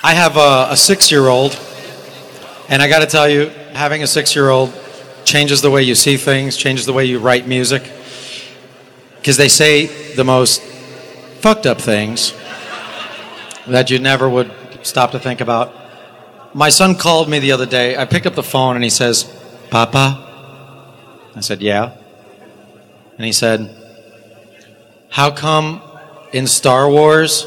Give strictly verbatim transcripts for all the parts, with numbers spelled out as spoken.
I have a, a six-year-old, and I got to tell you, having a six-year-old changes the way you see things, changes the way you write music, because they say the most fucked up things that you never would stop to think about. My son called me the other day. I picked up the phone, and he says, "Papa?" I said, "Yeah." And he said, "How come in Star Wars,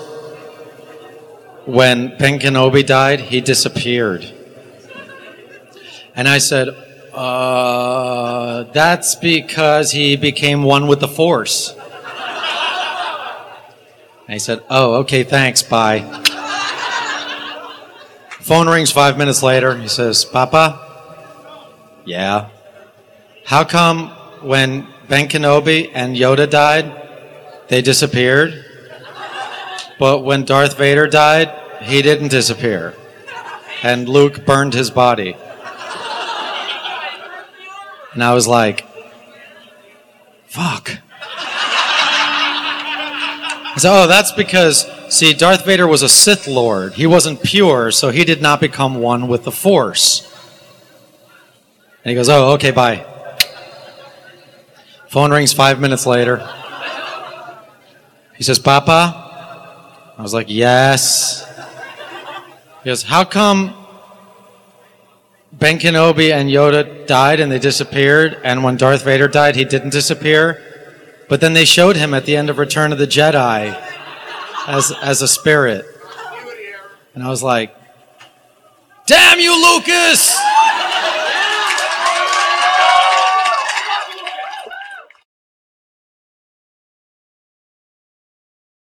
when Ben Kenobi died, he disappeared?" And I said, uh, that's because he became one with the Force. And he said, "Oh, okay, thanks, bye." Phone rings five minutes later. He says, "Papa?" "Yeah." "How come when Ben Kenobi and Yoda died, they disappeared? But when Darth Vader died, he didn't disappear. And Luke burned his body." And I was like, fuck. So, oh, that's because, see, Darth Vader was a Sith Lord. He wasn't pure, so he did not become one with the Force. And he goes, "Oh, okay, bye." Phone rings five minutes later. He says, "Papa?" I was like, "Yes." He goes, "How come Ben Kenobi and Yoda died and they disappeared, and when Darth Vader died, he didn't disappear? But then they showed him at the end of Return of the Jedi as, as a spirit." And I was like, "Damn you, Lucas!"